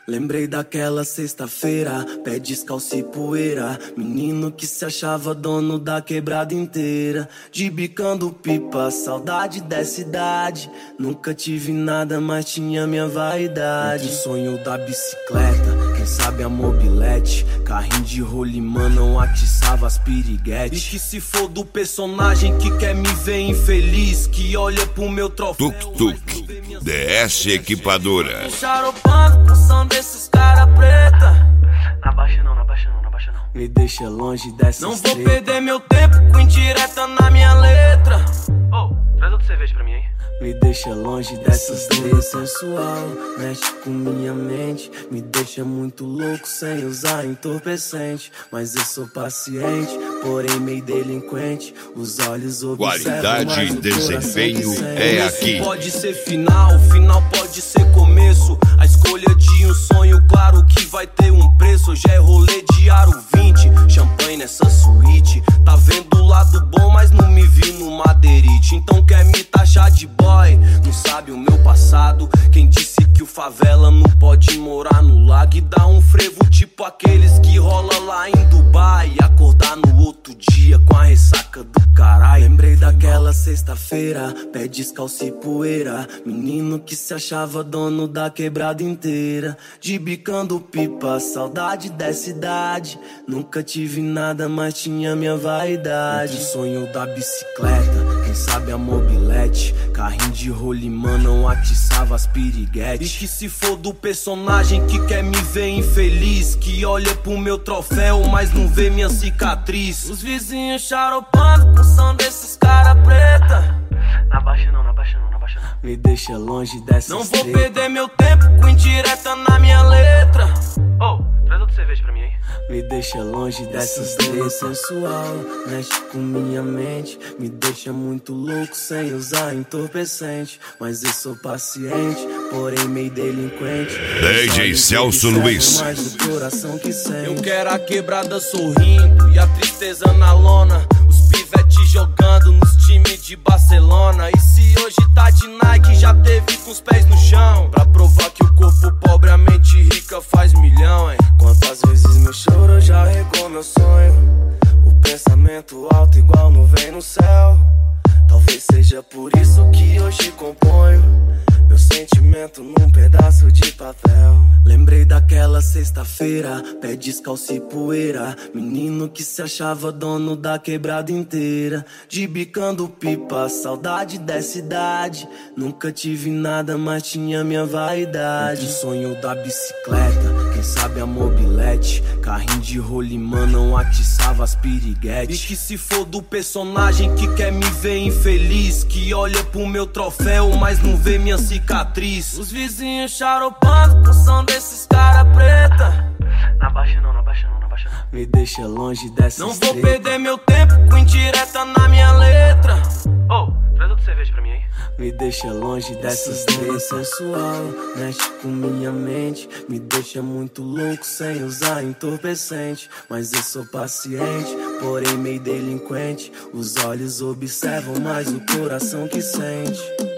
Lembrei daquela sexta-feira, pé descalço e poeira. Menino que se achava dono da quebrada inteira. De bicando pipa, saudade dessa idade. Nunca tive nada, mas tinha minha vaidade. O sonho da bicicleta, quem sabe a mobilete. Carrinho de rolimã não atiçava as piriguetes. E que se for do personagem que quer me ver infeliz, que olha pro meu troféu. Tuk-tuk, DS Equipadora. Charopando com som desses cara preta. Na baixa não, na baixa não, na baixa não. Me deixa longe dessa. Não vou perder meu tempo com indireta na minha letra. Traz outra cerveja pra mim, hein? Me deixa longe dessas leis sensual. Mexe com minha mente. Me deixa muito louco sem usar entorpecente. Mas eu sou paciente, porém meio delinquente. Os olhos observam, qualidade e desempenho é aqui. Pode ser final, final pode ser começo. A escolha de um sonho, claro que vai ter um preço. Hoje é rolê de aro 20, champanhe nessa suíte. Tá vendo o lado bom, mas não me vi no madeirite. Então quer me taxar de boy, não sabe o meu passado. Quem disse que o favela não pode morar no lago e dar um frevo tipo aqueles que rola lá em Dubai e acordar no outro dia com a ressaca do caralho. Lembrei daquela sexta-feira, pé descalço e poeira. Menino que se achava dono da quebrada inteira. De bicando pipa, saudade dessa idade. Nunca tive nada, mas tinha minha vaidade. O sonho da bicicleta, quem sabe a mobilete. Carrinho de rolimã não atiçava as piriguetes. E que se for do personagem que quer me ver infeliz, que olha pro meu troféu, mas não vê minha cicatriz. Os vizinhos charopando com som desses cara preta. Na baixa não, na baixa não, na baixa não. Me deixa longe dessa. Não vou treta. perder meu tempo com indireta na minha letra. Traz outra cerveja pra mim, hein? Me deixa longe dessas leis sensual. Mexe com minha mente. Me deixa muito louco sem usar entorpecente. Mas eu sou paciente, porém meio delinquente. DJ Celso Luiz. Mais o coração que sente. Eu quero a quebrada sorrindo e a tristeza na lona. Os pivetes jogando nos times de Barcelona. E se hoje tá de Nike, já teve com os pés no chão. Pra provar que o corpo pobre, a mente rica faz milhão, hein? Quantas vezes meu choro já regou meu sonho. O pensamento alto igual nuvem no céu. Talvez seja por isso que hoje componho meu sentimento num pedaço de papel. Lembrei daquela sexta-feira, pé descalço e poeira. Menino que se achava dono da quebrada inteira. De bicando pipa, saudade dessa idade. Nunca tive nada, mas tinha minha vaidade. O sonho da bicicleta, quem sabe a mobilete. Carrinho de rolimã não atiçava as piriguetes. E que se for do personagem que quer me ver infeliz, que olha pro meu troféu, mas não vê minha cicatriz. Os vizinhos charopando com som desses cara preta. Na baixa não, na baixa não, na baixa não. Me deixa longe dessa. Não vou perder meu tempo com indireta na minha letra. Traz outra cerveja pra mim, hein? Me deixa longe dessas leis sensual. Mexe com minha mente. Me deixa muito louco sem usar entorpecente. Mas eu sou paciente, porém meio delinquente. Os olhos observam mais o coração que sente.